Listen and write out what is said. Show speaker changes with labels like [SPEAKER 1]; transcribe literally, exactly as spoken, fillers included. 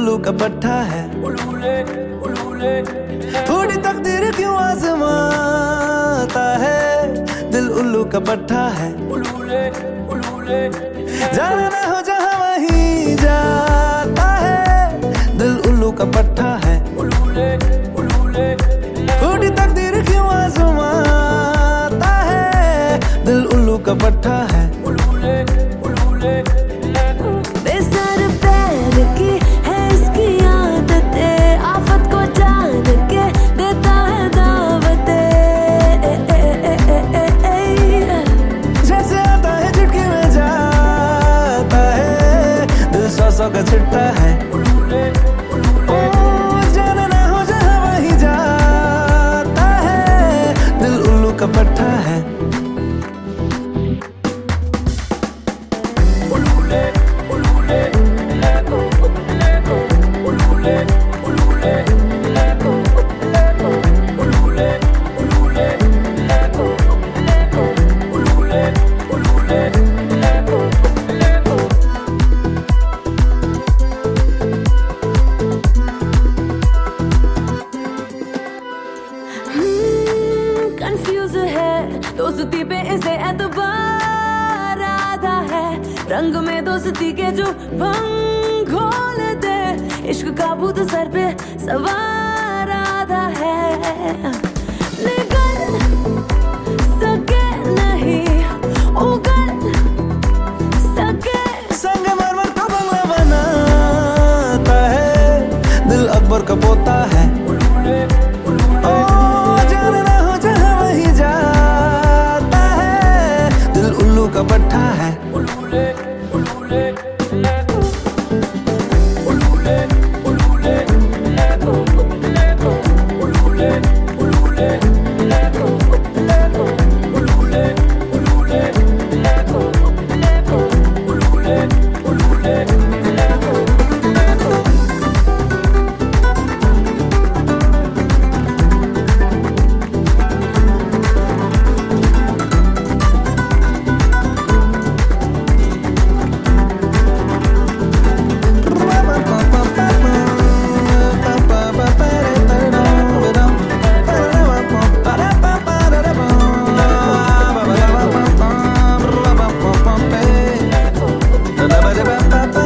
[SPEAKER 1] उल्लू का पट्टा है। थोड़ी तकदीर क्यों आजमाता है, दिल उल्लू का पट्टा है। जाना ना हो जहाँ वहीं जाता है, दिल उल्लू का पट्टा है। थोड़ी तकदीर क्यों आजमाता है, दिल उल्लू का पट्टा है।
[SPEAKER 2] बेसर पैर की है इसकी आदतें, आफत को जान के देता है दावतें।
[SPEAKER 1] जैसे आता है झटके में जाता है, दिल सौ सौ का छिट्टा है। ओ जाना ना हो जहाँ वहीं जाता है, दिल उल्लू का पट्टा है।
[SPEAKER 2] कंफ्यूज है दोस्ती पे इसे एतबार आधा है, रंग में दोस्ती के जो भंग खोल दे, इश्क का भूत सर पे सवार आधा है। निकल सके नहीं उगल सके,
[SPEAKER 1] संग मरमर का बंगला बनाता है, दिल अकबर का पोता है। ओ जाना ना हो जहाँ वहीं जाता है, दिल उल्लू का पट्टा है। Ba-da-ba-da-ba-ba